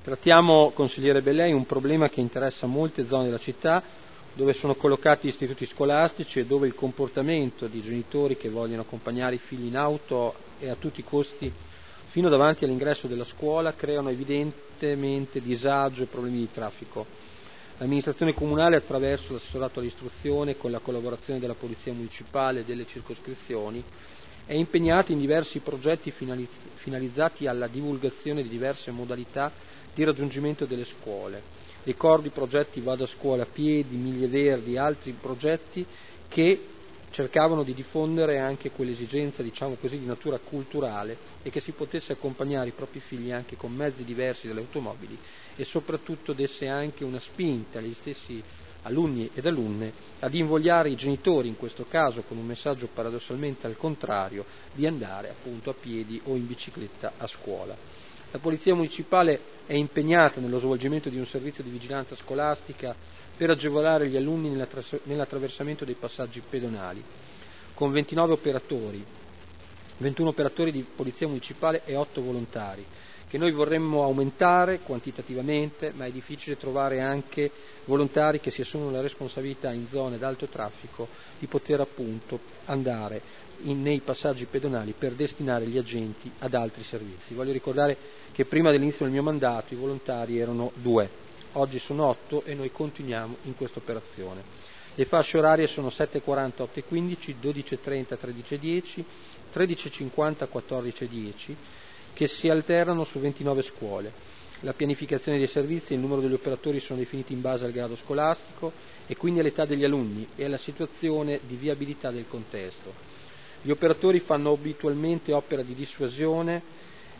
Trattiamo, consigliere Bellei, un problema che interessa molte zone della città, dove sono collocati istituti scolastici e dove il comportamento di genitori che vogliono accompagnare i figli in auto e a tutti i costi fino davanti all'ingresso della scuola creano evidentemente disagio e problemi di traffico. L'amministrazione comunale, attraverso l'assessorato all'istruzione, con la collaborazione della Polizia Municipale e delle circoscrizioni, è impegnata in diversi progetti finalizzati alla divulgazione di diverse modalità di raggiungimento delle scuole. Ricordo i progetti Vado a scuola a piedi, Miglia Verdi, altri progetti che cercavano di diffondere anche quell'esigenza, diciamo così, di natura culturale e che si potesse accompagnare i propri figli anche con mezzi diversi dalle automobili e soprattutto desse anche una spinta agli stessi alunni ed alunne ad invogliare i genitori, in questo caso con un messaggio paradossalmente al contrario, di andare appunto a piedi o in bicicletta a scuola. La Polizia Municipale è impegnata nello svolgimento di un servizio di vigilanza scolastica per agevolare gli alunni nell'attraversamento dei passaggi pedonali, con 21 operatori di Polizia Municipale e 8 volontari, che noi vorremmo aumentare quantitativamente, ma è difficile trovare anche volontari che si assumono la responsabilità in zone ad alto traffico di poter appunto andare nei passaggi pedonali per destinare gli agenti ad altri servizi. Voglio ricordare che prima dell'inizio del mio mandato i volontari erano 2, oggi sono 8 e noi continuiamo in questa operazione. Le fasce orarie sono 7:40, 8:15, 12:30, 13:10, 13:50, 14:10, che si alternano su 29 scuole. La pianificazione dei servizi e il numero degli operatori sono definiti in base al grado scolastico e quindi all'età degli alunni e alla situazione di viabilità del contesto. Gli operatori fanno abitualmente opera di dissuasione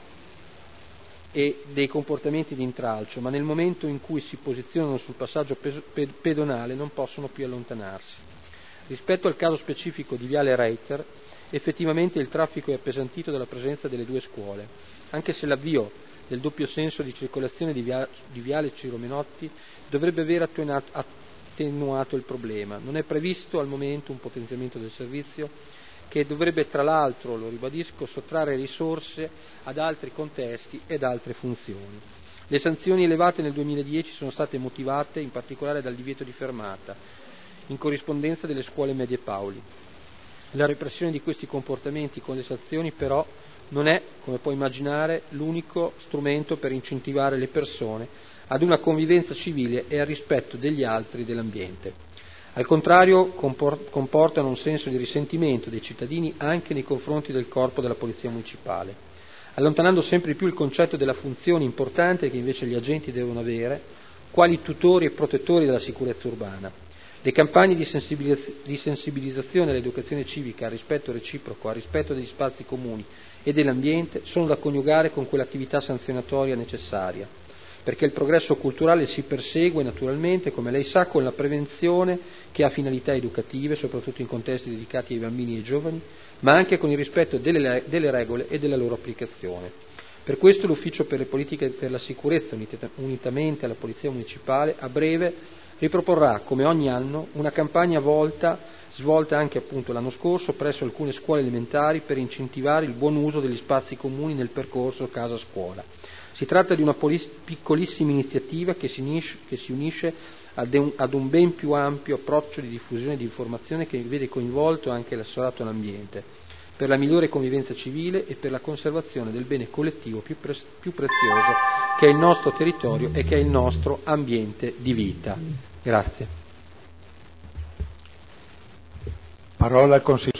e dei comportamenti di intralcio, ma nel momento in cui si posizionano sul passaggio pedonale non possono più allontanarsi. Rispetto al caso specifico di Viale Reiter, effettivamente il traffico è appesantito dalla presenza delle 2 scuole, anche se l'avvio del doppio senso di circolazione di Viale Ciro Menotti dovrebbe aver attenuato il problema. Non è previsto al momento un potenziamento del servizio che dovrebbe, tra l'altro, lo ribadisco, sottrarre risorse ad altri contesti ed altre funzioni. Le sanzioni elevate nel 2010 sono state motivate in particolare dal divieto di fermata, in corrispondenza delle scuole medie Paoli. La repressione di questi comportamenti con le sanzioni però non è, come può immaginare, l'unico strumento per incentivare le persone ad una convivenza civile e al rispetto degli altri e dell'ambiente. Al contrario, comportano un senso di risentimento dei cittadini anche nei confronti del corpo della Polizia Municipale, allontanando sempre più il concetto della funzione importante che invece gli agenti devono avere, quali tutori e protettori della sicurezza urbana. Le campagne di sensibilizzazione all'educazione civica, al rispetto reciproco, al rispetto degli spazi comuni e dell'ambiente sono da coniugare con quell'attività sanzionatoria necessaria, perché il progresso culturale si persegue naturalmente, come lei sa, con la prevenzione che ha finalità educative, soprattutto in contesti dedicati ai bambini e ai giovani, ma anche con il rispetto delle regole e della loro applicazione. Per questo l'Ufficio per le politiche per la sicurezza, unitamente alla Polizia Municipale, a breve riproporrà, come ogni anno, una campagna svolta anche appunto l'anno scorso presso alcune scuole elementari per incentivare il buon uso degli spazi comuni nel percorso casa-scuola. Si tratta di una piccolissima iniziativa che si unisce ad un ben più ampio approccio di diffusione di informazione che vede coinvolto anche l'assessorato all'ambiente, per la migliore convivenza civile e per la conservazione del bene collettivo più prezioso che è il nostro territorio e che è il nostro ambiente di vita. Grazie. Parola al consigliere.